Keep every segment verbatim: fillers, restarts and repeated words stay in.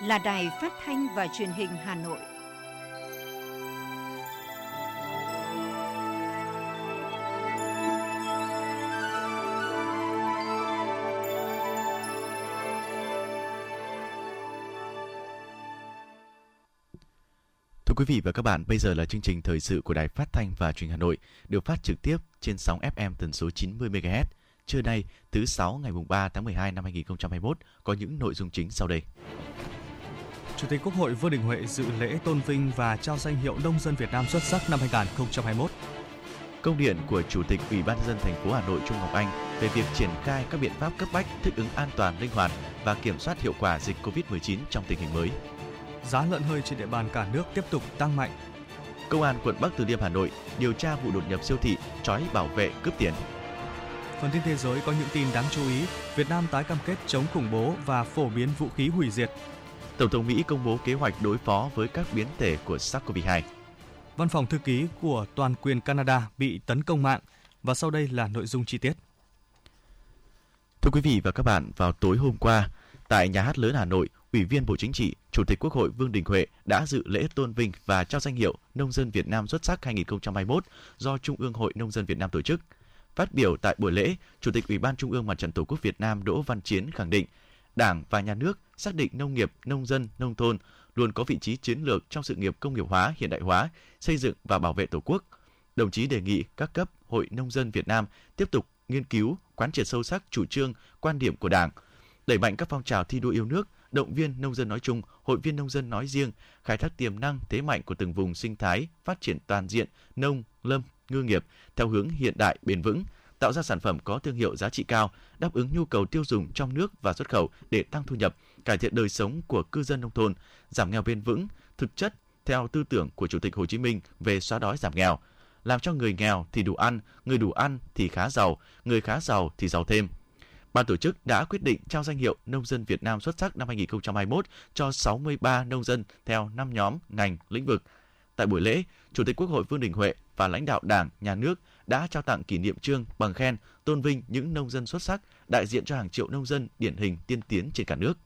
là Đài Phát thanh và Truyền hình Hà Nội. Thưa quý vị và các bạn, bây giờ là chương trình thời sự của Đài Phát thanh và Truyền hình Hà Nội, được phát trực tiếp trên sóng ép em tần số chín mươi mê ga héc. Trưa nay, thứ sáu ngày ba tháng mười hai năm hai nghìn không trăm hai mươi mốt, có những nội dung chính sau đây. Chủ tịch Quốc hội Vương Đình Huệ dự lễ tôn vinh và trao danh hiệu Nông dân Việt Nam xuất sắc năm hai nghìn không trăm hai mươi mốt. Công điện của Chủ tịch Ủy ban nhân dân thành phố Hà Nội Trung Ngọc Anh về việc triển khai các biện pháp cấp bách thích ứng an toàn, linh hoạt và kiểm soát hiệu quả dịch covid mười chín trong tình hình mới. Giá lợn hơi trên địa bàn cả nước tiếp tục tăng mạnh. Công an quận Bắc Từ Liêm Hà Nội điều tra vụ đột nhập siêu thị, trói bảo vệ cướp tiền. Phần tin thế giới có những tin đáng chú ý. Việt Nam tái cam kết chống khủng bố và phổ biến vũ khí hủy diệt. Tổng thống Mỹ công bố kế hoạch đối phó với các biến thể của SARS-xê o vê hai. Văn phòng thư ký của toàn quyền Canada bị tấn công mạng. Và sau đây là nội dung chi tiết. Thưa quý vị và các bạn, vào tối hôm qua, tại Nhà hát lớn Hà Nội, Ủy viên Bộ Chính trị, Chủ tịch Quốc hội Vương Đình Huệ đã dự lễ tôn vinh và trao danh hiệu Nông dân Việt Nam xuất sắc hai nghìn không trăm hai mươi mốt do Trung ương Hội Nông dân Việt Nam tổ chức. Phát biểu tại buổi lễ, Chủ tịch Ủy ban Trung ương Mặt trận Tổ quốc Việt Nam Đỗ Văn Chiến khẳng định, Đảng và Nhà nước xác định nông nghiệp, nông dân, nông thôn luôn có vị trí chiến lược trong sự nghiệp công nghiệp hóa, hiện đại hóa, xây dựng và bảo vệ Tổ quốc. Đồng chí đề nghị các cấp Hội Nông dân Việt Nam tiếp tục nghiên cứu, quán triệt sâu sắc chủ trương, quan điểm của Đảng, đẩy mạnh các phong trào thi đua yêu nước, động viên nông dân nói chung, hội viên nông dân nói riêng, khai thác tiềm năng, thế mạnh của từng vùng sinh thái, phát triển toàn diện nông, lâm, ngư nghiệp theo hướng hiện đại, bền vững, tạo ra sản phẩm có thương hiệu giá trị cao, đáp ứng nhu cầu tiêu dùng trong nước và xuất khẩu để tăng thu nhập, cải thiện đời sống của cư dân nông thôn, giảm nghèo bền vững, thực chất theo tư tưởng của Chủ tịch Hồ Chí Minh về xóa đói giảm nghèo, làm cho người nghèo thì đủ ăn, người đủ ăn thì khá giàu, người khá giàu thì giàu thêm. Ban tổ chức đã quyết định trao danh hiệu Nông dân Việt Nam xuất sắc năm hai nghìn không trăm hai mươi mốt cho sáu mươi ba nông dân theo năm nhóm, ngành, lĩnh vực. Tại buổi lễ, Chủ tịch Quốc hội Vương Đình Huệ và lãnh đạo Đảng, Nhà nước đã trao tặng kỷ niệm chương, bằng khen, tôn vinh những nông dân xuất sắc đại diện cho hàng triệu nông dân điển hình tiên tiến trên cả nước.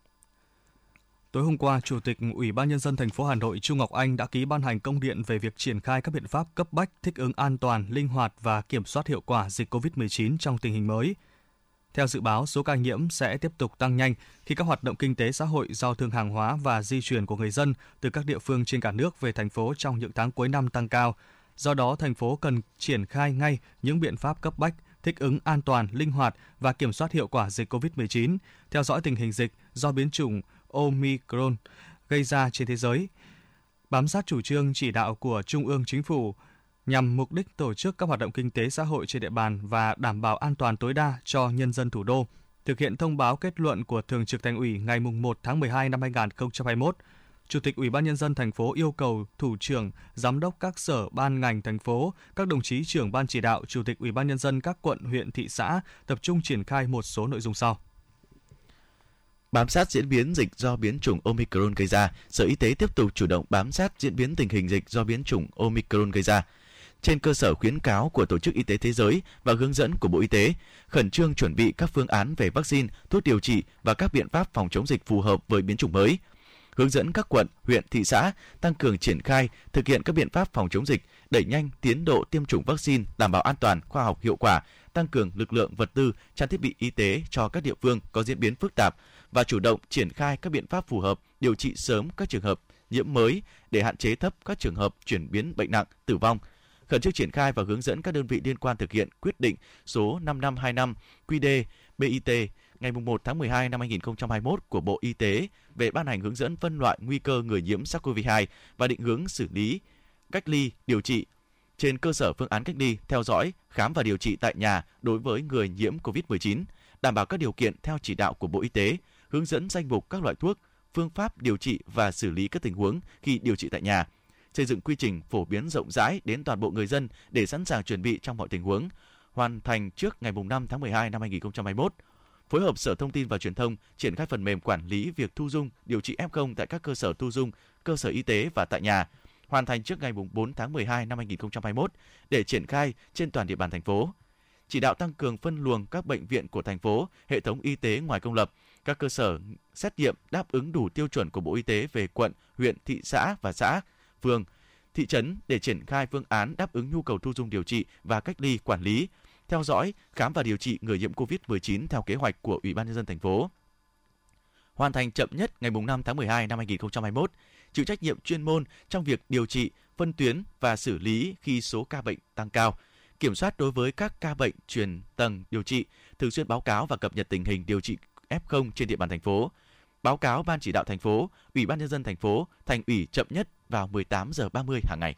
Tối hôm qua, Chủ tịch Ủy ban nhân dân thành phố Hà Nội Trung Ngọc Anh đã ký ban hành công điện về việc triển khai các biện pháp cấp bách thích ứng an toàn, linh hoạt và kiểm soát hiệu quả dịch covid mười chín trong tình hình mới. Theo dự báo, số ca nhiễm sẽ tiếp tục tăng nhanh khi các hoạt động kinh tế xã hội, giao thương hàng hóa và di chuyển của người dân từ các địa phương trên cả nước về thành phố trong những tháng cuối năm tăng cao. Do đó, thành phố cần triển khai ngay những biện pháp cấp bách, thích ứng an toàn, linh hoạt và kiểm soát hiệu quả dịch covid mười chín, theo dõi tình hình dịch do biến chủng Omicron gây ra trên thế giới, bám sát chủ trương chỉ đạo của Trung ương Chính phủ, nhằm mục đích tổ chức các hoạt động kinh tế xã hội trên địa bàn và đảm bảo an toàn tối đa cho nhân dân thủ đô. Thực hiện thông báo kết luận của Thường trực Thành ủy ngày mùng một tháng mười hai năm hai nghìn không trăm hai mươi mốt, Chủ tịch Ủy ban nhân dân thành phố yêu cầu thủ trưởng, giám đốc các sở ban ngành thành phố, các đồng chí trưởng ban chỉ đạo, chủ tịch Ủy ban nhân dân các quận, huyện, thị xã tập trung triển khai một số nội dung sau. Bám sát diễn biến dịch do biến chủng Omicron gây ra, Sở Y tế tiếp tục chủ động bám sát diễn biến tình hình dịch do biến chủng Omicron gây ra. Trên cơ sở khuyến cáo của Tổ chức Y tế Thế giới và hướng dẫn của Bộ Y tế, khẩn trương chuẩn bị các phương án về vaccine, thuốc điều trị và các biện pháp phòng chống dịch phù hợp với biến chủng mới. Hướng dẫn các quận, huyện, thị xã tăng cường triển khai, thực hiện các biện pháp phòng chống dịch, đẩy nhanh tiến độ tiêm chủng vaccine, đảm bảo an toàn, khoa học, hiệu quả, tăng cường lực lượng vật tư, trang thiết bị y tế cho các địa phương có diễn biến phức tạp và chủ động triển khai các biện pháp phù hợp, điều trị sớm các trường hợp nhiễm mới để hạn chế thấp các trường hợp chuyển biến bệnh nặng, tử vong. Khẩn trương triển khai và hướng dẫn các đơn vị liên quan thực hiện quyết định số năm năm hai năm quy đê bê i tê ngày mùng một tháng mười hai năm hai nghìn không trăm hai mươi mốt của Bộ Y tế về ban hành hướng dẫn phân loại nguy cơ người nhiễm SARS-xê o vê hai và định hướng xử lý, cách ly, điều trị trên cơ sở phương án cách ly, theo dõi, khám và điều trị tại nhà đối với người nhiễm covid mười chín, đảm bảo các điều kiện theo chỉ đạo của Bộ Y tế, hướng dẫn danh mục các loại thuốc, phương pháp điều trị và xử lý các tình huống khi điều trị tại nhà, xây dựng quy trình phổ biến rộng rãi đến toàn bộ người dân để sẵn sàng chuẩn bị trong mọi tình huống, hoàn thành trước ngày mùng năm tháng mười hai năm hai nghìn không trăm hai mươi mốt. Phối hợp Sở Thông tin và Truyền thông triển khai phần mềm quản lý việc thu dung, điều trị ép không tại các cơ sở thu dung, cơ sở y tế và tại nhà, hoàn thành trước ngày mùng bốn tháng mười hai năm hai nghìn không trăm hai mươi mốt để triển khai trên toàn địa bàn thành phố. Chỉ đạo tăng cường phân luồng các bệnh viện của thành phố, hệ thống y tế ngoài công lập, Các cơ sở xét nghiệm đáp ứng đủ tiêu chuẩn của Bộ Y tế về quận, huyện, thị xã và xã, phường, thị trấn để triển khai phương án đáp ứng nhu cầu thu dung điều trị và cách ly, quản lý, theo dõi, khám và điều trị người nhiễm covid mười chín theo kế hoạch của Ủy ban nhân dân thành phố. Hoàn thành chậm nhất ngày năm tháng mười hai năm hai nghìn không trăm hai mươi mốt, chịu trách nhiệm chuyên môn trong việc điều trị, phân tuyến và xử lý khi số ca bệnh tăng cao, kiểm soát đối với các ca bệnh truyền tầng điều trị, thường xuyên báo cáo và cập nhật tình hình điều trị ép không trên địa bàn thành phố. Báo cáo Ban chỉ đạo thành phố, Ủy ban nhân dân thành phố, Thành ủy chậm nhất vào mười tám giờ ba mươi hàng ngày.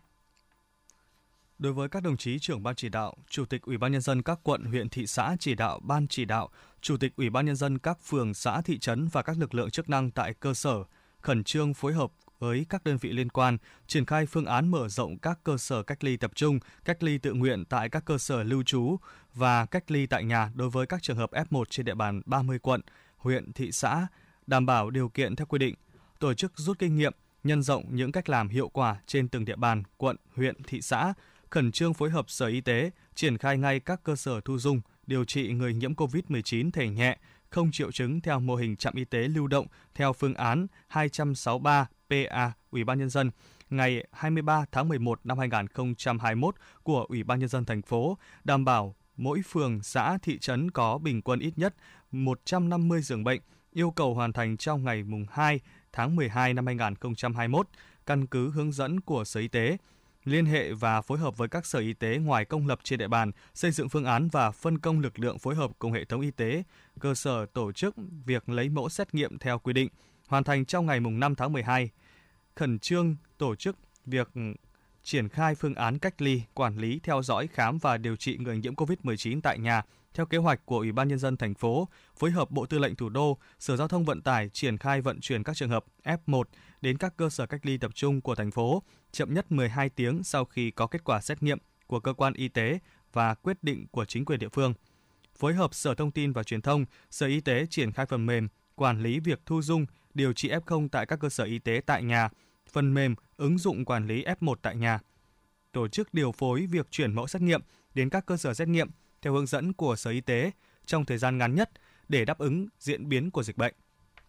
Đối với các đồng chí trưởng ban chỉ đạo, chủ tịch Ủy ban nhân dân các quận, huyện, thị xã chỉ đạo ban chỉ đạo, chủ tịch Ủy ban nhân dân các phường, xã, thị trấn và các lực lượng chức năng tại cơ sở khẩn trương phối hợp với các đơn vị liên quan, triển khai phương án mở rộng các cơ sở cách ly tập trung, cách ly tự nguyện tại các cơ sở lưu trú và cách ly tại nhà đối với các trường hợp ép một trên địa bàn ba mươi quận, huyện, thị xã, đảm bảo điều kiện theo quy định, tổ chức rút kinh nghiệm, nhân rộng những cách làm hiệu quả trên từng địa bàn, quận, huyện, thị xã, khẩn trương phối hợp Sở Y tế, triển khai ngay các cơ sở thu dung, điều trị người nhiễm covid mười chín thể nhẹ, không triệu chứng theo mô hình trạm y tế lưu động theo phương án hai trăm sáu mươi ba P A Ủy ban nhân dân ngày hai mươi ba tháng mười một năm hai nghìn không trăm hai mươi mốt của Ủy ban nhân dân thành phố, đảm bảo mỗi phường, xã, thị trấn có bình quân ít nhất một trăm năm mươi giường bệnh, yêu cầu hoàn thành trong ngày hai tháng mười hai năm hai nghìn không trăm hai mươi mốt, căn cứ hướng dẫn của Sở Y tế. Liên hệ và phối hợp với các sở y tế ngoài công lập trên địa bàn, xây dựng phương án và phân công lực lượng phối hợp cùng hệ thống y tế, cơ sở tổ chức việc lấy mẫu xét nghiệm theo quy định, hoàn thành trong ngày năm tháng mười hai. Khẩn trương tổ chức việc triển khai phương án cách ly, quản lý, theo dõi, khám và điều trị người nhiễm covid mười chín tại nhà theo kế hoạch của Ủy ban nhân dân thành phố, phối hợp Bộ Tư lệnh Thủ đô, Sở Giao thông Vận tải triển khai vận chuyển các trường hợp ép một đến các cơ sở cách ly tập trung của thành phố chậm nhất mười hai tiếng sau khi có kết quả xét nghiệm của cơ quan y tế và quyết định của chính quyền địa phương. Phối hợp Sở Thông tin và Truyền thông, Sở Y tế triển khai phần mềm quản lý việc thu dung, điều trị ép không tại các cơ sở y tế tại nhà, phần mềm ứng dụng quản lý ép một tại nhà. Tổ chức điều phối việc chuyển mẫu xét nghiệm đến các cơ sở xét nghiệm theo hướng dẫn của Sở Y tế trong thời gian ngắn nhất để đáp ứng diễn biến của dịch bệnh.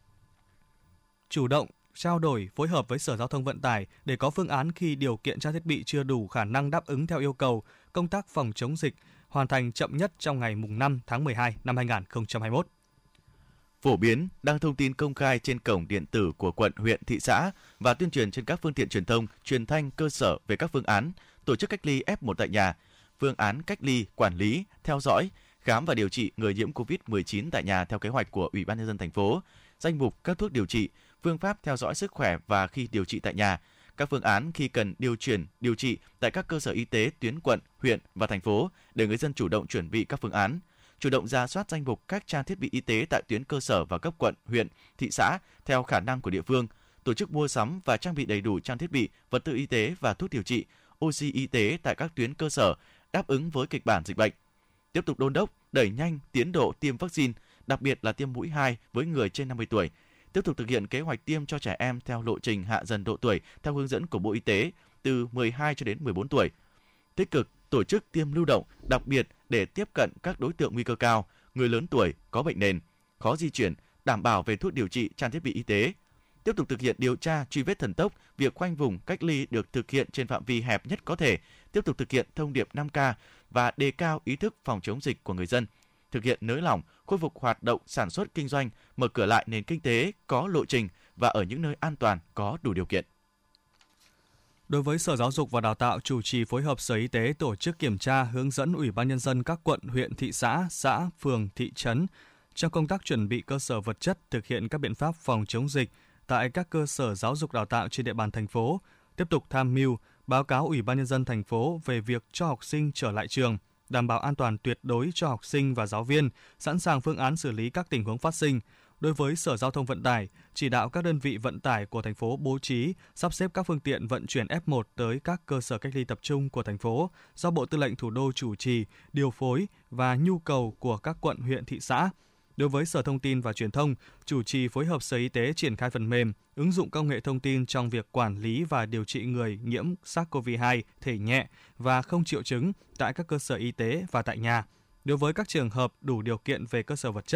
Chủ động trao đổi, phối hợp với Sở Giao thông Vận tải để có phương án khi điều kiện trang thiết bị chưa đủ khả năng đáp ứng theo yêu cầu, công tác phòng chống dịch hoàn thành chậm nhất trong ngày năm tháng mười hai năm hai nghìn không trăm hai mươi mốt. Phổ biến, đăng thông tin công khai trên cổng điện tử của quận, huyện, thị xã và tuyên truyền trên các phương tiện truyền thông, truyền thanh cơ sở về các phương án tổ chức cách ly ép một tại nhà, phương án cách ly, quản lý, theo dõi, khám và điều trị người nhiễm covid mười chín tại nhà theo kế hoạch của Ủy ban nhân dân thành phố, danh mục các thuốc điều trị, phương pháp theo dõi sức khỏe và khi điều trị tại nhà, các phương án khi cần điều chuyển, điều trị tại các cơ sở y tế tuyến quận, huyện và thành phố để người dân chủ động chuẩn bị các phương án, chủ động rà soát danh mục các trang thiết bị y tế tại tuyến cơ sở và cấp quận, huyện, thị xã theo khả năng của địa phương, tổ chức mua sắm và trang bị đầy đủ trang thiết bị, vật tư y tế và thuốc điều trị, oxy y tế tại các tuyến cơ sở đáp ứng với kịch bản dịch bệnh. Tiếp tục đôn đốc đẩy nhanh tiến độ tiêm vaccine, đặc biệt là tiêm mũi hai với người trên năm mươi tuổi. Tiếp tục thực hiện kế hoạch tiêm cho trẻ em theo lộ trình hạ dần độ tuổi theo hướng dẫn của Bộ Y tế từ mười hai cho đến mười bốn tuổi. Tích cực tổ chức tiêm lưu động, đặc biệt để tiếp cận các đối tượng nguy cơ cao, người lớn tuổi, có bệnh nền, khó di chuyển, đảm bảo về thuốc điều trị, trang thiết bị y tế. Tiếp tục thực hiện điều tra, truy vết thần tốc, việc khoanh vùng cách ly được thực hiện trên phạm vi hẹp nhất có thể. Tiếp tục thực hiện thông điệp năm K và đề cao ý thức phòng chống dịch của người dân. Thực hiện nới lỏng, khôi phục hoạt động sản xuất kinh doanh, mở cửa lại nền kinh tế có lộ trình và ở những nơi an toàn có đủ điều kiện. Đối với Sở Giáo dục và Đào tạo chủ trì phối hợp Sở Y tế tổ chức kiểm tra, hướng dẫn Ủy ban nhân dân các quận, huyện, thị xã, xã, phường, thị trấn trong công tác chuẩn bị cơ sở vật chất, thực hiện các biện pháp phòng chống dịch tại các cơ sở giáo dục đào tạo trên địa bàn thành phố, tiếp tục tham mưu báo cáo Ủy ban nhân dân thành phố về việc cho học sinh trở lại trường, đảm bảo an toàn tuyệt đối cho học sinh và giáo viên, sẵn sàng phương án xử lý các tình huống phát sinh. Đối với Sở Giao thông Vận tải, chỉ đạo các đơn vị vận tải của thành phố bố trí, sắp xếp các phương tiện vận chuyển ép một tới các cơ sở cách ly tập trung của thành phố do Bộ Tư lệnh Thủ đô chủ trì, điều phối và nhu cầu của các quận, huyện, thị xã. Đối với Sở Thông tin và Truyền thông, chủ trì phối hợp Sở Y tế triển khai phần mềm, ứng dụng công nghệ thông tin trong việc quản lý và điều trị người nhiễm SARS-xê o vê hai thể nhẹ và không triệu chứng tại các cơ sở y tế và tại nhà. Đối với các trường hợp đủ điều kiện về cơ sở vật chất,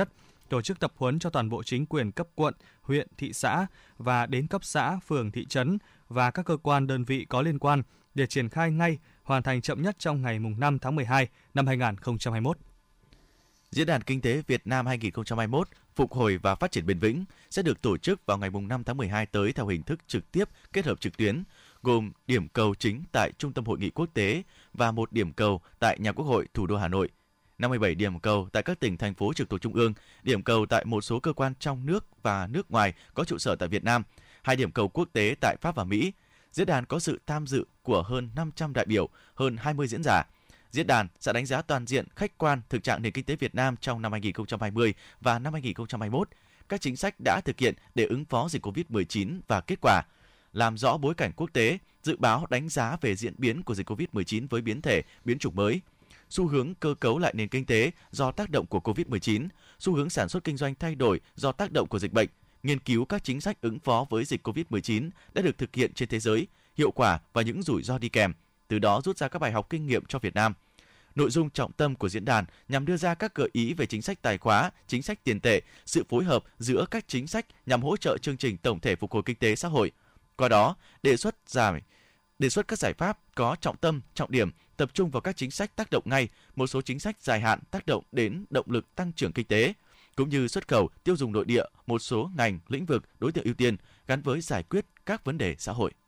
tổ chức tập huấn cho toàn bộ chính quyền cấp quận, huyện, thị xã và đến cấp xã, phường, thị trấn và các cơ quan đơn vị có liên quan để triển khai ngay, hoàn thành chậm nhất trong ngày năm tháng mười hai năm hai nghìn không trăm hai mươi mốt. Diễn đàn Kinh tế Việt Nam hai nghìn không trăm hai mươi mốt phục hồi và phát triển bền vững sẽ được tổ chức vào ngày năm tháng mười hai tới theo hình thức trực tiếp kết hợp trực tuyến, gồm điểm cầu chính tại Trung tâm Hội nghị Quốc tế và một điểm cầu tại Nhà Quốc hội thủ đô Hà Nội, năm mươi bảy điểm cầu tại các tỉnh, thành phố trực thuộc Trung ương, điểm cầu tại một số cơ quan trong nước và nước ngoài có trụ sở tại Việt Nam, hai điểm cầu quốc tế tại Pháp và Mỹ. Diễn đàn có sự tham dự của hơn năm trăm đại biểu, hơn hai mươi diễn giả. Diễn đàn sẽ đánh giá toàn diện, khách quan thực trạng nền kinh tế Việt Nam trong năm hai nghìn không trăm hai mươi và năm hai nghìn không trăm hai mươi mốt, các chính sách đã thực hiện để ứng phó dịch covid mười chín và kết quả, làm rõ bối cảnh quốc tế, dự báo đánh giá về diễn biến của dịch covid mười chín với biến thể, biến chủng mới, xu hướng cơ cấu lại nền kinh tế do tác động của covid mười chín, xu hướng sản xuất kinh doanh thay đổi do tác động của dịch bệnh, nghiên cứu các chính sách ứng phó với dịch covid mười chín đã được thực hiện trên thế giới, hiệu quả và những rủi ro đi kèm, từ đó rút ra các bài học kinh nghiệm cho Việt Nam. Nội dung trọng tâm của diễn đàn nhằm đưa ra các gợi ý về chính sách tài khóa, chính sách tiền tệ, sự phối hợp giữa các chính sách nhằm hỗ trợ chương trình tổng thể phục hồi kinh tế xã hội. Qua đó, đề xuất giải đề xuất các giải pháp có trọng tâm, trọng điểm, tập trung vào các chính sách tác động ngay, một số chính sách dài hạn tác động đến động lực tăng trưởng kinh tế, cũng như xuất khẩu, tiêu dùng nội địa, một số ngành, lĩnh vực, đối tượng ưu tiên gắn với giải quyết các vấn đề xã hội.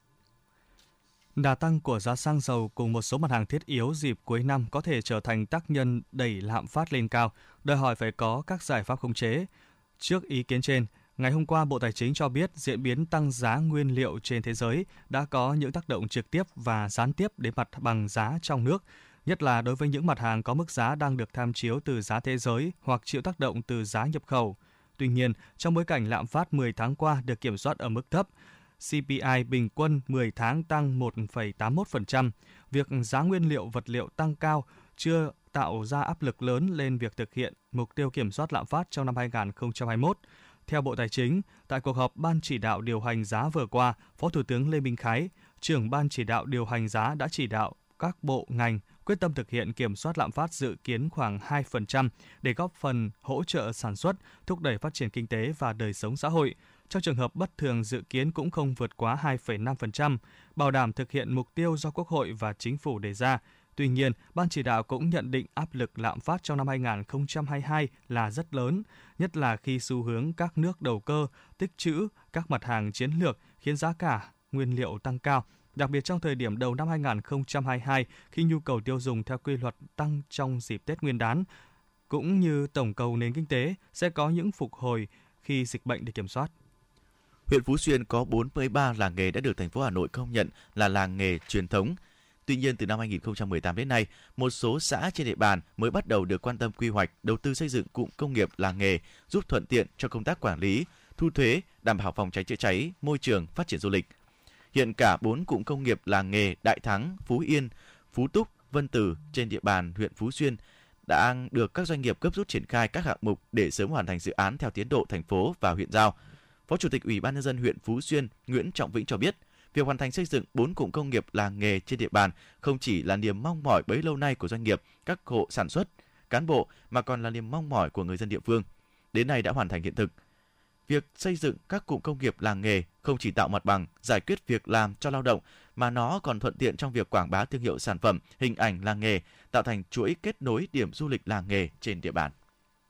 Đà tăng của giá xăng dầu cùng một số mặt hàng thiết yếu dịp cuối năm có thể trở thành tác nhân đẩy lạm phát lên cao, đòi hỏi phải có các giải pháp khống chế. Trước ý kiến trên, ngày hôm qua Bộ Tài chính cho biết diễn biến tăng giá nguyên liệu trên thế giới đã có những tác động trực tiếp và gián tiếp đến mặt bằng giá trong nước, nhất là đối với những mặt hàng có mức giá đang được tham chiếu từ giá thế giới hoặc chịu tác động từ giá nhập khẩu. Tuy nhiên, trong bối cảnh lạm phát mười tháng qua được kiểm soát ở mức thấp, xê pê i bình quân mười tháng tăng một phẩy tám mươi mốt phần trăm, việc giá nguyên liệu vật liệu tăng cao chưa tạo ra áp lực lớn lên việc thực hiện mục tiêu kiểm soát lạm phát trong năm hai nghìn không trăm hai mươi mốt. Theo Bộ Tài chính, tại cuộc họp Ban chỉ đạo điều hành giá vừa qua, Phó Thủ tướng Lê Minh Khái, trưởng Ban chỉ đạo điều hành giá đã chỉ đạo các bộ ngành quyết tâm thực hiện kiểm soát lạm phát dự kiến khoảng hai phần trăm để góp phần hỗ trợ sản xuất, thúc đẩy phát triển kinh tế và đời sống xã hội. Trong trường hợp bất thường dự kiến cũng không vượt quá hai phẩy năm phần trăm, bảo đảm thực hiện mục tiêu do Quốc hội và Chính phủ đề ra. Tuy nhiên, Ban chỉ đạo cũng nhận định áp lực lạm phát trong năm hai nghìn không trăm hai mươi hai là rất lớn, nhất là khi xu hướng các nước đầu cơ, tích trữ các mặt hàng chiến lược khiến giá cả nguyên liệu tăng cao, đặc biệt trong thời điểm đầu năm hai nghìn không trăm hai mươi hai khi nhu cầu tiêu dùng theo quy luật tăng trong dịp Tết Nguyên đán, cũng như tổng cầu nền kinh tế sẽ có những phục hồi khi dịch bệnh được kiểm soát. Huyện Phú Xuyên có bốn mươi ba làng nghề đã được thành phố Hà Nội công nhận là làng nghề truyền thống. Tuy nhiên, từ năm hai nghìn không trăm mười tám đến nay, một số xã trên địa bàn mới bắt đầu được quan tâm quy hoạch, đầu tư xây dựng cụm công nghiệp làng nghề, giúp thuận tiện cho công tác quản lý, thu thuế, đảm bảo phòng cháy chữa cháy, môi trường, phát triển du lịch. Hiện cả bốn cụm công nghiệp làng nghề Đại Thắng, Phú Yên, Phú Túc, Vân Từ trên địa bàn huyện Phú Xuyên đã được các doanh nghiệp gấp rút triển khai các hạng mục để sớm hoàn thành dự án theo tiến độ thành phố và huyện giao. Phó Chủ tịch Ủy ban nhân dân huyện Phú Xuyên Nguyễn Trọng Vĩnh cho biết, việc hoàn thành xây dựng bốn cụm công nghiệp làng nghề trên địa bàn không chỉ là niềm mong mỏi bấy lâu nay của doanh nghiệp, các hộ sản xuất, cán bộ mà còn là niềm mong mỏi của người dân địa phương. Đến nay đã hoàn thành hiện thực. Việc xây dựng các cụm công nghiệp làng nghề không chỉ tạo mặt bằng, giải quyết việc làm cho lao động mà nó còn thuận tiện trong việc quảng bá thương hiệu sản phẩm, hình ảnh làng nghề, tạo thành chuỗi kết nối điểm du lịch làng nghề trên địa bàn.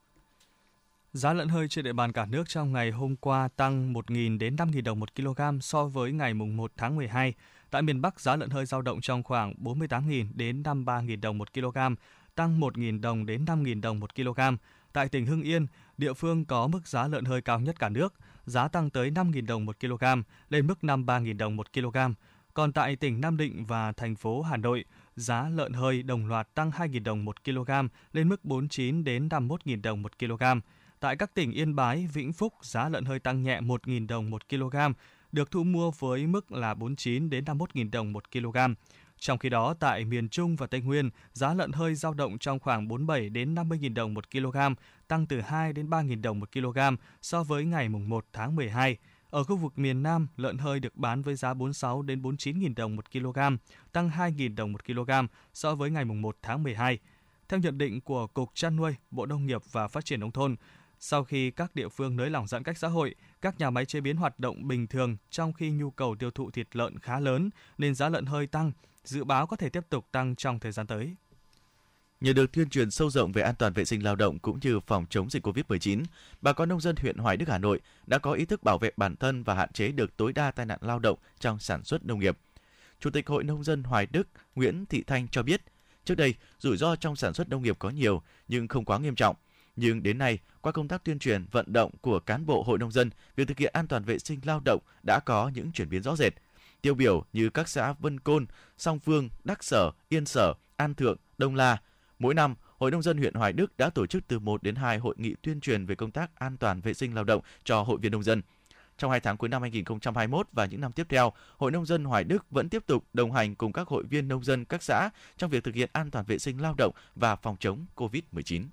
Giá lợn hơi trên địa bàn cả nước trong ngày hôm qua tăng một nghìn đến năm nghìn đồng một kg so với ngày mùng một tháng mười hai. Tại miền Bắc, giá lợn hơi dao động trong khoảng bốn mươi tám nghìn đến năm mươi ba nghìn đồng một kg, tăng một nghìn đồng đến năm nghìn đồng một kg. Tại tỉnh Hưng Yên, địa phương có mức giá lợn hơi cao nhất cả nước, giá tăng tới năm nghìn đồng một kg, lên mức năm mươi ba nghìn đồng một kg. Còn tại tỉnh Nam Định và thành phố Hà Nội, giá lợn hơi đồng loạt tăng hai nghìn đồng một kg, lên mức bốn mươi chín đến năm mươi mốt nghìn đồng một kg. Tại các tỉnh Yên Bái, Vĩnh Phúc, giá lợn hơi tăng nhẹ một nghìn đồng một kg, được thu mua với mức là bốn mươi chín đến năm mươi mốt nghìn đồng một kg. Trong khi đó, tại miền Trung và Tây Nguyên, giá lợn hơi dao động trong khoảng bốn mươi bảy đến năm mươi nghìn đồng một kg, tăng từ hai đến ba nghìn đồng một kg so với ngày mùng một tháng mười hai. Ở khu vực miền Nam, lợn hơi được bán với giá bốn mươi sáu đến bốn mươi chín nghìn đồng một kg, tăng hai nghìn đồng một kg so với ngày mùng một tháng mười hai. Theo nhận định của Cục Chăn nuôi, Bộ Nông nghiệp và Phát triển Nông thôn, Sau khi các địa phương nới lỏng giãn cách xã hội, các nhà máy chế biến hoạt động bình thường trong khi nhu cầu tiêu thụ thịt lợn khá lớn nên giá lợn hơi tăng, dự báo có thể tiếp tục tăng trong thời gian tới. Nhờ được tuyên truyền sâu rộng về an toàn vệ sinh lao động cũng như phòng chống dịch covid mười chín, bà con nông dân huyện Hoài Đức, Hà Nội đã có ý thức bảo vệ bản thân và hạn chế được tối đa tai nạn lao động trong sản xuất nông nghiệp. Chủ tịch Hội Nông dân Hoài Đức Nguyễn Thị Thanh cho biết, trước đây rủi ro trong sản xuất nông nghiệp có nhiều nhưng không quá nghiêm trọng. Nhưng đến nay, qua công tác tuyên truyền, vận động của cán bộ hội nông dân, việc thực hiện an toàn vệ sinh lao động đã có những chuyển biến rõ rệt. Tiêu biểu như các xã Vân Côn, Song Phương, Đắc Sở, Yên Sở, An Thượng, Đông La. Mỗi năm, Hội Nông dân huyện Hoài Đức đã tổ chức từ một đến hai hội nghị tuyên truyền về công tác an toàn vệ sinh lao động cho hội viên nông dân. Trong hai tháng cuối năm hai nghìn không trăm hai mươi mốt và những năm tiếp theo, Hội Nông dân Hoài Đức vẫn tiếp tục đồng hành cùng các hội viên nông dân các xã trong việc thực hiện an toàn vệ sinh lao động và phòng chống covid mười chín.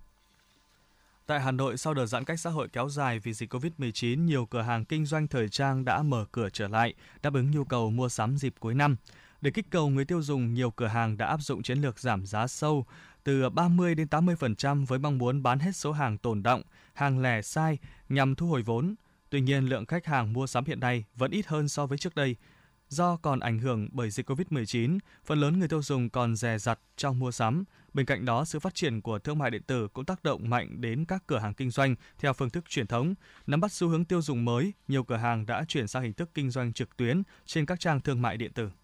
Tại Hà Nội, sau đợt giãn cách xã hội kéo dài vì dịch covid mười chín, nhiều cửa hàng kinh doanh thời trang đã mở cửa trở lại, đáp ứng nhu cầu mua sắm dịp cuối năm. Để kích cầu người tiêu dùng, nhiều cửa hàng đã áp dụng chiến lược giảm giá sâu từ ba mươi đến tám mươi phần trăm với mong muốn bán hết số hàng tồn đọng, hàng lẻ sai nhằm thu hồi vốn. Tuy nhiên, lượng khách hàng mua sắm hiện nay vẫn ít hơn so với trước đây. Do còn ảnh hưởng bởi dịch covid mười chín, phần lớn người tiêu dùng còn dè dặt trong mua sắm. Bên cạnh đó, sự phát triển của thương mại điện tử cũng tác động mạnh đến các cửa hàng kinh doanh theo phương thức truyền thống. Nắm bắt xu hướng tiêu dùng mới, nhiều cửa hàng đã chuyển sang hình thức kinh doanh trực tuyến trên các trang thương mại điện tử.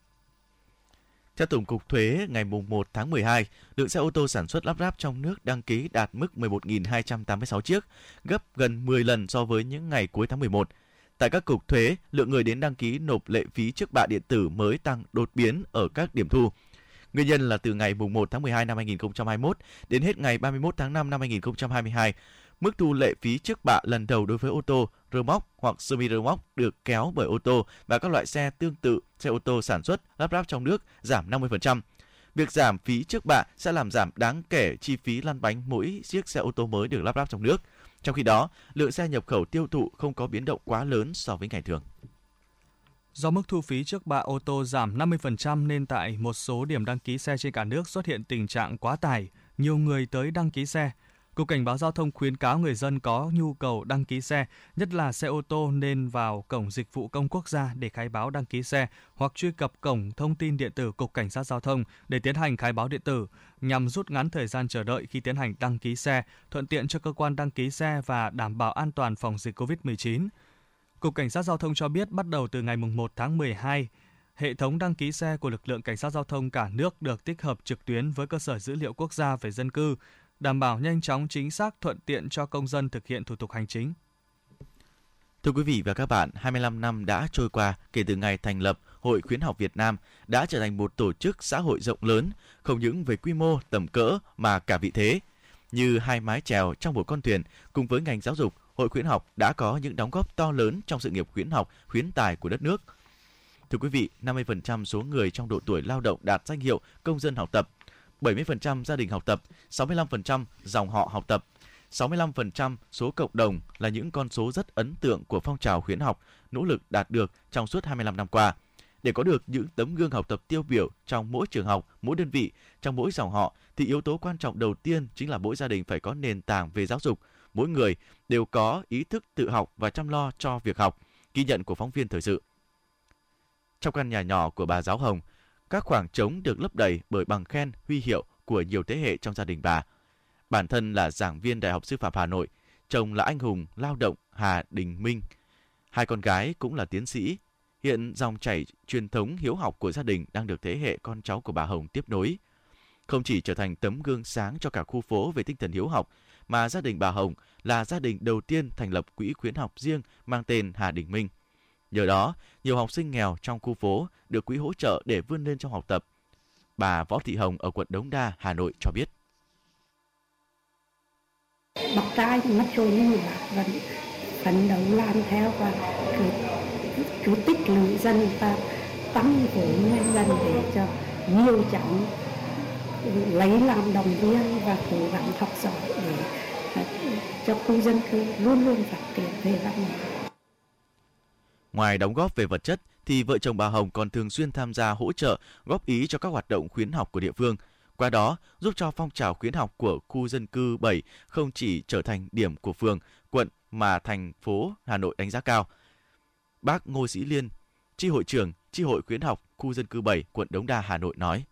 Theo Tổng cục Thuế, ngày một tháng mười hai, lượng xe ô tô sản xuất lắp ráp trong nước đăng ký đạt mức mười một nghìn hai trăm tám mươi sáu chiếc, gấp gần mười lần so với những ngày cuối tháng mười một. Tại các cục thuế, lượng người đến đăng ký nộp lệ phí trước bạ điện tử mới tăng đột biến ở các điểm thu. Nguyên nhân là từ ngày một tháng mười hai năm hai nghìn không trăm hai mươi mốt đến hết ngày ba mươi mốt tháng năm năm hai nghìn không trăm hai mươi hai, mức thu lệ phí trước bạ lần đầu đối với ô tô, rơ moóc hoặc semi rơ moóc được kéo bởi ô tô và các loại xe tương tự xe ô tô sản xuất lắp ráp trong nước giảm năm mươi phần trăm. Việc giảm phí trước bạ sẽ làm giảm đáng kể chi phí lăn bánh mỗi chiếc xe ô tô mới được lắp ráp trong nước. Trong khi đó, lượng xe nhập khẩu tiêu thụ không có biến động quá lớn so với ngày thường. Do mức thu phí trước bạ ô tô giảm năm mươi phần trăm nên tại một số điểm đăng ký xe trên cả nước xuất hiện tình trạng quá tải, nhiều người tới đăng ký xe. Cục Cảnh báo Giao thông khuyến cáo người dân có nhu cầu đăng ký xe, nhất là xe ô tô nên vào cổng dịch vụ công quốc gia để khai báo đăng ký xe hoặc truy cập cổng thông tin điện tử Cục Cảnh sát Giao thông để tiến hành khai báo điện tử nhằm rút ngắn thời gian chờ đợi khi tiến hành đăng ký xe, thuận tiện cho cơ quan đăng ký xe và đảm bảo an toàn phòng dịch covid mười chín. Cục Cảnh sát Giao thông cho biết bắt đầu từ ngày một tháng mười hai, hệ thống đăng ký xe của lực lượng Cảnh sát Giao thông cả nước được tích hợp trực tuyến với cơ sở dữ liệu quốc gia về dân cư, đảm bảo nhanh chóng, chính xác, thuận tiện cho công dân thực hiện thủ tục hành chính. Thưa quý vị và các bạn, hai mươi lăm năm đã trôi qua kể từ ngày thành lập, Hội Khuyến học Việt Nam đã trở thành một tổ chức xã hội rộng lớn, không những về quy mô, tầm cỡ mà cả vị thế. Như hai mái chèo trong một con thuyền, cùng với ngành giáo dục, Hội Khuyến học đã có những đóng góp to lớn trong sự nghiệp khuyến học, khuyến tài của đất nước. Thưa quý vị, năm mươi phần trăm số người trong độ tuổi lao động đạt danh hiệu công dân học tập, bảy mươi phần trăm gia đình học tập, sáu mươi lăm phần trăm dòng họ học tập, sáu mươi lăm phần trăm số cộng đồng là những con số rất ấn tượng của phong trào khuyến học, nỗ lực đạt được trong suốt hai mươi lăm năm qua. Để có được những tấm gương học tập tiêu biểu trong mỗi trường học, mỗi đơn vị, trong mỗi dòng họ, thì yếu tố quan trọng đầu tiên chính là mỗi gia đình phải có nền tảng về giáo dục. Mỗi người đều có ý thức tự học và chăm lo cho việc học, ghi nhận của phóng viên thời sự. Trong căn nhà nhỏ của bà giáo Hồng, các khoảng trống được lấp đầy bởi bằng khen, huy hiệu của nhiều thế hệ trong gia đình bà. Bản thân là giảng viên Đại học Sư phạm Hà Nội, chồng là anh hùng lao động Hà Đình Minh. Hai con gái cũng là tiến sĩ. Hiện dòng chảy truyền thống hiếu học của gia đình đang được thế hệ con cháu của bà Hồng tiếp nối. Không chỉ trở thành tấm gương sáng cho cả khu phố về tinh thần hiếu học, mà gia đình bà Hồng là gia đình đầu tiên thành lập quỹ khuyến học riêng mang tên Hà Đình Minh. Nhờ đó, nhiều học sinh nghèo trong khu phố được quỹ hỗ trợ để vươn lên trong học tập. Bà Võ Thị Hồng ở quận Đống Đa, Hà Nội cho biết. Bọc trai thì mất rồi nhưng mà bà vẫn phấn đấu làm theo và cứ, cứ tích lũy dần và tăng vốn nhân dân để cho nhiều cháu lấy làm đồng viên và cố gắng học giỏi để cho khu dân cư luôn luôn phát triển về văn hóa. Ngoài đóng góp về vật chất, thì vợ chồng bà Hồng còn thường xuyên tham gia hỗ trợ, góp ý cho các hoạt động khuyến học của địa phương. Qua đó, giúp cho phong trào khuyến học của khu dân cư bảy không chỉ trở thành điểm của phường, quận mà thành phố Hà Nội đánh giá cao. Bác Ngô Sĩ Liên, chi hội trưởng chi hội khuyến học khu dân cư bảy, quận Đống Đa, Hà Nội nói: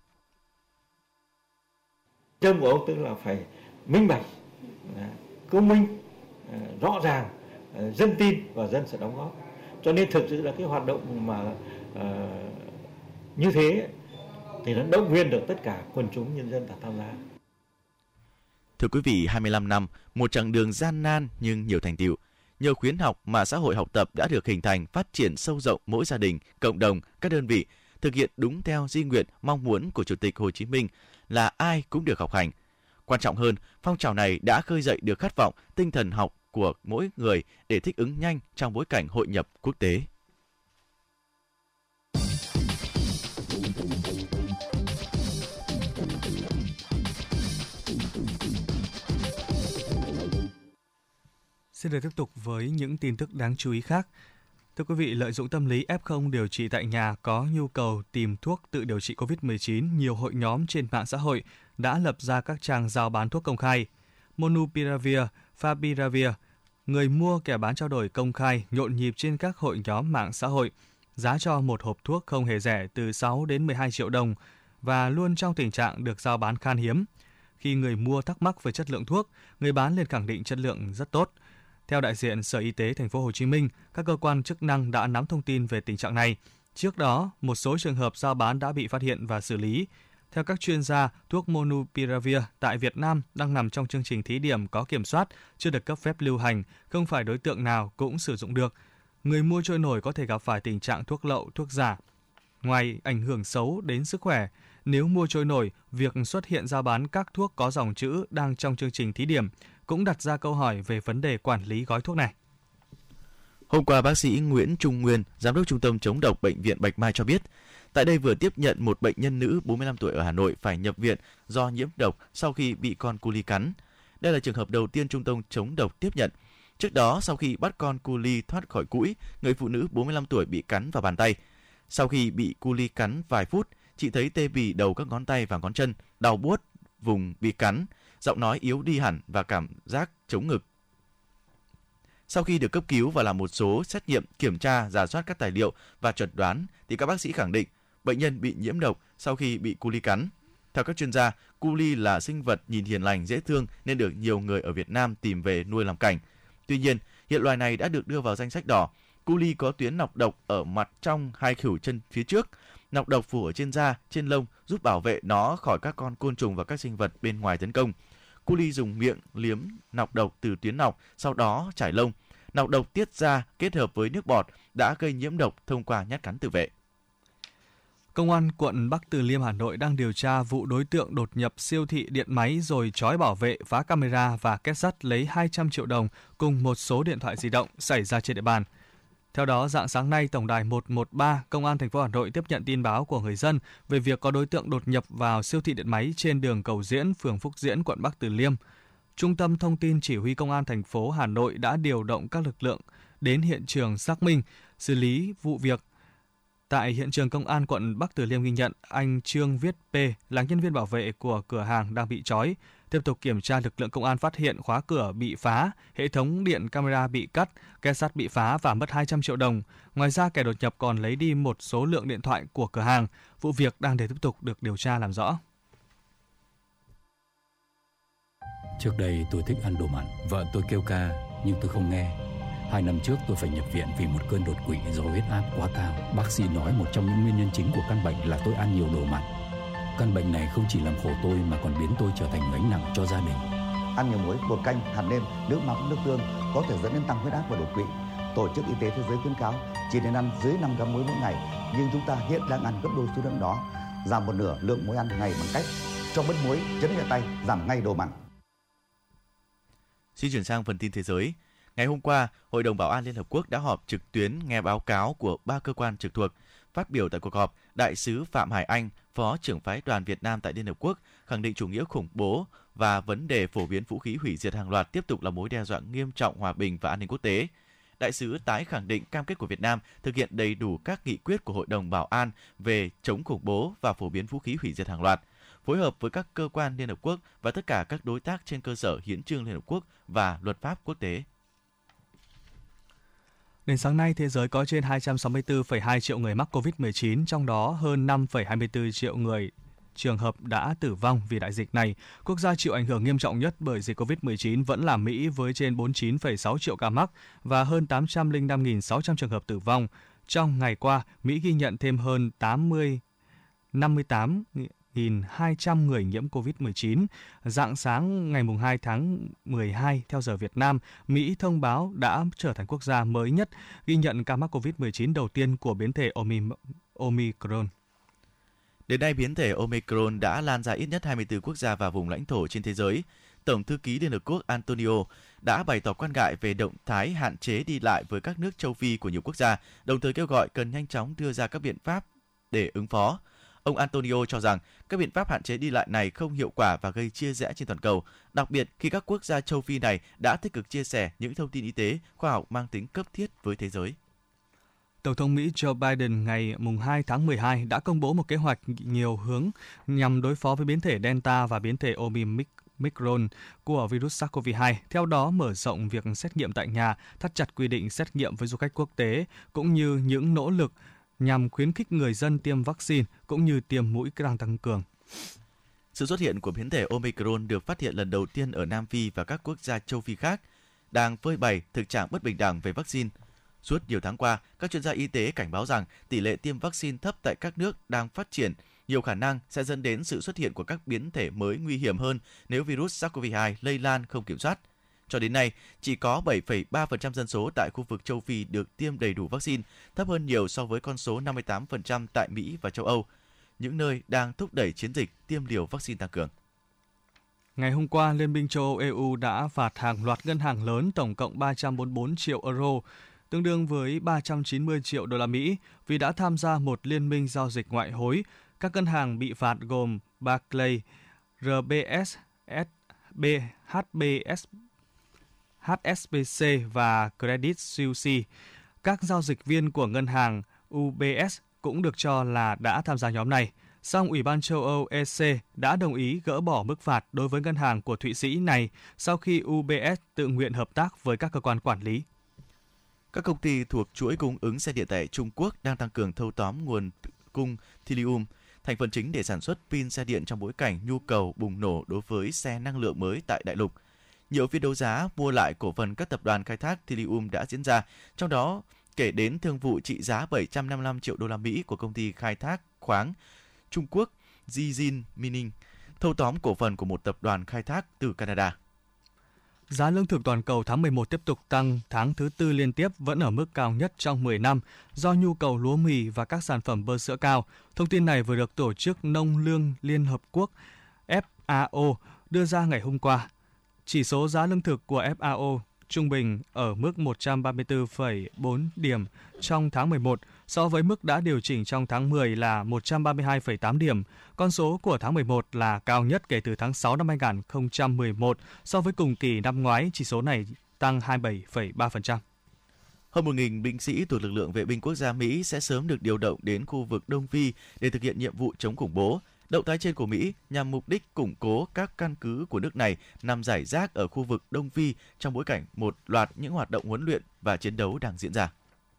Châm của ông tức là phải minh bạch, công minh, rõ ràng, dân tin và dân sẽ đóng góp. Cho nên thực sự là cái hoạt động mà uh, như thế thì nó động viên được tất cả quần chúng nhân dân tham gia. Thưa quý vị, hai mươi lăm năm, một chặng đường gian nan nhưng nhiều thành tựu. Nhờ khuyến học mà xã hội học tập đã được hình thành, phát triển sâu rộng mỗi gia đình, cộng đồng, các đơn vị, thực hiện đúng theo di nguyện, mong muốn của Chủ tịch Hồ Chí Minh là ai cũng được học hành. Quan trọng hơn, phong trào này đã khơi dậy được khát vọng, tinh thần học của mỗi người để thích ứng nhanh trong bối cảnh hội nhập quốc tế. Xin được tiếp tục với những tin tức đáng chú ý khác. Thưa quý vị, lợi dụng tâm lý ép không điều trị tại nhà có nhu cầu tìm thuốc tự điều trị covid mười chín, nhiều hội nhóm trên mạng xã hội đã lập ra các trang rao bán thuốc công khai. Monupiravir, Favipiravir, người mua kẻ bán trao đổi công khai nhộn nhịp trên các hội nhóm mạng xã hội. Giá cho một hộp thuốc không hề rẻ, từ sáu đến mười hai triệu đồng và luôn trong tình trạng được rao bán khan hiếm. Khi người mua thắc mắc về chất lượng thuốc, người bán liền khẳng định chất lượng rất tốt. Theo đại diện Sở Y tế Thành phố Hồ Chí Minh, các cơ quan chức năng đã nắm thông tin về tình trạng này. Trước đó, một số trường hợp rao bán đã bị phát hiện và xử lý. Theo các chuyên gia, thuốc Monupiravir tại Việt Nam đang nằm trong chương trình thí điểm có kiểm soát, chưa được cấp phép lưu hành, không phải đối tượng nào cũng sử dụng được. Người mua trôi nổi có thể gặp phải tình trạng thuốc lậu, thuốc giả. Ngoài ảnh hưởng xấu đến sức khỏe, nếu mua trôi nổi, việc xuất hiện rao bán các thuốc có dòng chữ đang trong chương trình thí điểm cũng đặt ra câu hỏi về vấn đề quản lý gói thuốc này. Hôm qua, bác sĩ Nguyễn Trung Nguyên, Giám đốc Trung tâm chống độc Bệnh viện Bạch Mai cho biết, tại đây vừa tiếp nhận một bệnh nhân nữ bốn mươi lăm tuổi ở Hà Nội phải nhập viện do nhiễm độc sau khi bị con cu li cắn. Đây là trường hợp đầu tiên Trung tâm chống độc tiếp nhận. Trước đó, sau khi bắt con cu li thoát khỏi cũi, người phụ nữ bốn mươi lăm tuổi bị cắn vào bàn tay. Sau khi bị cu li cắn vài phút, chị thấy tê bì đầu các ngón tay và ngón chân, đau buốt vùng bị cắn, giọng nói yếu đi hẳn và cảm giác chống ngực. Sau khi được cấp cứu và làm một số xét nghiệm, kiểm tra, rà soát các tài liệu và chẩn đoán, thì các bác sĩ khẳng định bệnh nhân bị nhiễm độc sau khi bị cu li cắn. Theo các chuyên gia, cu li là sinh vật nhìn hiền lành, dễ thương nên được nhiều người ở Việt Nam tìm về nuôi làm cảnh. Tuy nhiên, hiện loài này đã được đưa vào danh sách đỏ. Cu li có tuyến nọc độc ở mặt trong hai khuỷu chân phía trước. Nọc độc phủ ở trên da, trên lông giúp bảo vệ nó khỏi các con côn trùng và các sinh vật bên ngoài tấn công. Cu li dùng miệng liếm nọc độc từ tuyến nọc, sau đó trải lông. Nọc độc tiết ra kết hợp với nước bọt đã gây nhiễm độc thông qua nhát cắn tự vệ. Công an quận Bắc Từ Liêm, Hà Nội đang điều tra vụ đối tượng đột nhập siêu thị điện máy rồi trói bảo vệ, phá camera và két sắt lấy hai trăm triệu đồng cùng một số điện thoại di động xảy ra trên địa bàn. Theo đó, rạng sáng nay, Tổng đài một một ba Công an thành phố Hà Nội tiếp nhận tin báo của người dân về việc có đối tượng đột nhập vào siêu thị điện máy trên đường Cầu Diễn, phường Phúc Diễn, quận Bắc Từ Liêm. Trung tâm Thông tin Chỉ huy Công an thành phố Hà Nội đã điều động các lực lượng đến hiện trường xác minh, xử lý vụ việc. Tại hiện trường, Công an quận Bắc Từ Liêm ghi nhận anh Trương Viết P là nhân viên bảo vệ của cửa hàng đang bị trói. Tiếp tục kiểm tra, lực lượng công an phát hiện khóa cửa bị phá, hệ thống điện camera bị cắt, két sắt bị phá và mất hai trăm triệu đồng. Ngoài ra, kẻ đột nhập còn lấy đi một số lượng điện thoại của cửa hàng. Vụ việc đang để tiếp tục được điều tra làm rõ. Trước đây tôi thích ăn đồ mặn, vợ tôi kêu ca nhưng tôi không nghe. Hai năm trước tôi phải nhập viện vì một cơn đột quỵ do huyết áp quá cao. Bác sĩ nói một trong những nguyên nhân chính của căn bệnh là tôi ăn nhiều đồ mặn. Căn bệnh này không chỉ làm khổ tôi mà còn biến tôi trở thành gánh nặng cho gia đình. Ăn nhiều muối, bột canh, hạt nêm, nước mắm, nước tương có thể dẫn đến tăng huyết áp và đột quỵ. Tổ chức Y tế Thế giới khuyến cáo chỉ nên ăn dưới năm gam muối mỗi ngày, nhưng chúng ta hiện đang ăn gấp đôi số lượng đó. Giảm một nửa lượng muối ăn ngày bằng cách cho bớt muối, chấn nhẹ tay, giảm ngay đồ mặn. Xin chuyển sang phần tin thế giới. Ngày hôm qua, Hội đồng Bảo an Liên Hợp Quốc đã họp trực tuyến nghe báo cáo của ba cơ quan trực thuộc. Phát biểu tại cuộc họp, Đại sứ Phạm Hải Anh, Phó trưởng phái đoàn Việt Nam tại Liên Hợp Quốc, khẳng định chủ nghĩa khủng bố và vấn đề phổ biến vũ khí hủy diệt hàng loạt tiếp tục là mối đe dọa nghiêm trọng hòa bình và an ninh quốc tế. Đại sứ tái khẳng định cam kết của Việt Nam thực hiện đầy đủ các nghị quyết của Hội đồng Bảo an về chống khủng bố và phổ biến vũ khí hủy diệt hàng loạt. phối hợp với các cơ quan Liên Hợp Quốc và tất cả các đối tác trên cơ sở Hiến chương Liên Hợp Quốc và luật pháp quốc tế. Đến sáng nay, thế giới có trên hai trăm sáu mươi tư phẩy hai triệu người mắc covid mười chín, trong đó hơn năm phẩy hai mươi tư triệu người trường hợp đã tử vong vì đại dịch này. Quốc gia chịu ảnh hưởng nghiêm trọng nhất bởi dịch covid mười chín vẫn là Mỹ với trên bốn mươi chín phẩy sáu triệu ca mắc và hơn tám trăm lẻ năm nghìn sáu trăm trường hợp tử vong. Trong ngày qua, Mỹ ghi nhận thêm hơn năm mươi tám nghìn hai trăm người nhiễm covid mười chín. Rạng sáng ngày hai tháng mười hai theo giờ Việt Nam, Mỹ thông báo đã trở thành quốc gia mới nhất ghi nhận ca mắc covid mười chín đầu tiên của biến thể Omicron. Đến nay, biến thể Omicron đã lan ra ít nhất hai mươi tư quốc gia và vùng lãnh thổ trên thế giới. Tổng thư ký Liên Hợp Quốc Antonio đã bày tỏ quan ngại về động thái hạn chế đi lại với các nước châu Phi của nhiều quốc gia, đồng thời kêu gọi cần nhanh chóng đưa ra các biện pháp để ứng phó. Ông Antonio cho rằng các biện pháp hạn chế đi lại này không hiệu quả và gây chia rẽ trên toàn cầu, đặc biệt khi các quốc gia châu Phi này đã tích cực chia sẻ những thông tin y tế, khoa học mang tính cấp thiết với thế giới. Tổng thống Mỹ Joe Biden ngày hai tháng mười hai đã công bố một kế hoạch nhiều hướng nhằm đối phó với biến thể Delta và biến thể Omicron của virus SARS-xê o vê hai. Theo đó, mở rộng việc xét nghiệm tại nhà, thắt chặt quy định xét nghiệm với du khách quốc tế, cũng như những nỗ lực nhằm khuyến khích người dân tiêm vaccine cũng như tiêm mũi càng tăng cường. Sự xuất hiện của biến thể Omicron được phát hiện lần đầu tiên ở Nam Phi và các quốc gia châu Phi khác, đang phơi bày thực trạng bất bình đẳng về vaccine. Suốt nhiều tháng qua, các chuyên gia y tế cảnh báo rằng tỷ lệ tiêm vaccine thấp tại các nước đang phát triển nhiều khả năng sẽ dẫn đến sự xuất hiện của các biến thể mới nguy hiểm hơn nếu virus SARS-xê o vê hai lây lan không kiểm soát. Cho đến nay, chỉ có bảy phẩy ba phần trăm dân số tại khu vực châu Phi được tiêm đầy đủ vaccine, thấp hơn nhiều so với con số năm mươi tám phần trăm tại Mỹ và châu Âu, những nơi đang thúc đẩy chiến dịch tiêm liều vaccine tăng cường. Ngày hôm qua, Liên minh châu Âu E U đã phạt hàng loạt ngân hàng lớn tổng cộng ba trăm bốn mươi tư triệu euro, tương đương với ba trăm chín mươi triệu đô la Mỹ, vì đã tham gia một liên minh giao dịch ngoại hối. Các ngân hàng bị phạt gồm Barclays, rờ bê ét, hát bê ét, hát ét bê xê và Credit Suisse. Các giao dịch viên của ngân hàng u bê ét cũng được cho là đã tham gia nhóm này. Song Ủy ban châu Âu E C đã đồng ý gỡ bỏ mức phạt đối với ngân hàng của Thụy Sĩ này sau khi u bê ét tự nguyện hợp tác với các cơ quan quản lý. Các công ty thuộc chuỗi cung ứng xe điện tại Trung Quốc đang tăng cường thâu tóm nguồn cung lithium, thành phần chính để sản xuất pin xe điện trong bối cảnh nhu cầu bùng nổ đối với xe năng lượng mới tại đại lục. Nhiều phiên đấu giá mua lại cổ phần các tập đoàn khai thác lithium đã diễn ra, trong đó kể đến thương vụ trị giá bảy trăm năm mươi lăm triệu đô la Mỹ của công ty khai thác khoáng Trung Quốc Zijin Mining, thâu tóm cổ phần của một tập đoàn khai thác từ Canada. Giá lương thực toàn cầu tháng mười một tiếp tục tăng tháng thứ tư liên tiếp, vẫn ở mức cao nhất trong mười năm do nhu cầu lúa mì và các sản phẩm bơ sữa cao. Thông tin này vừa được Tổ chức Nông lương Liên Hợp Quốc F A O đưa ra ngày hôm qua. Chỉ số giá lương thực của F A O trung bình ở mức một trăm ba mươi tư phẩy bốn điểm trong tháng mười một, so với mức đã điều chỉnh trong tháng mười là một trăm ba mươi hai phẩy tám điểm. Con số của tháng mười một là cao nhất kể từ tháng sáu năm hai không một một, so với cùng kỳ năm ngoái, chỉ số này tăng hai mươi bảy phẩy ba phần trăm. Hơn một nghìn binh sĩ thuộc lực lượng vệ binh quốc gia Mỹ sẽ sớm được điều động đến khu vực Đông Phi để thực hiện nhiệm vụ chống khủng bố. Động thái trên của Mỹ nhằm mục đích củng cố các căn cứ của nước này nằm rải rác ở khu vực Đông Phi trong bối cảnh một loạt những hoạt động huấn luyện và chiến đấu đang diễn ra.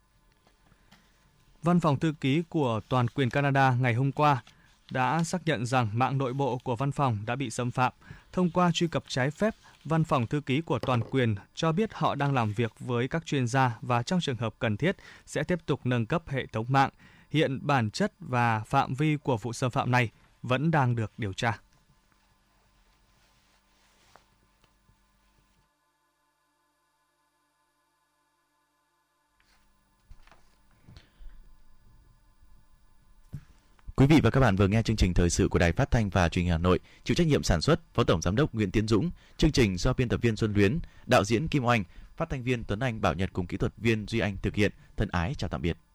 Văn phòng thư ký của Toàn quyền Canada ngày hôm qua đã xác nhận rằng mạng nội bộ của văn phòng đã bị xâm phạm. Thông qua truy cập trái phép, Văn phòng thư ký của Toàn quyền cho biết họ đang làm việc với các chuyên gia và trong trường hợp cần thiết sẽ tiếp tục nâng cấp hệ thống mạng. Hiện bản chất và phạm vi của vụ xâm phạm này vẫn đang được điều tra. Quý vị và các bạn vừa nghe chương trình thời sự của Đài Phát thanh và Truyền hình Hà Nội, chịu trách nhiệm sản xuất Phó Tổng Giám đốc Nguyễn Tiến Dũng, chương trình do biên tập viên Xuân Luyến, đạo diễn Kim Oanh, phát thanh viên Tuấn Anh, Bảo Nhật cùng kỹ thuật viên Duy Anh thực hiện. Thân ái chào tạm biệt.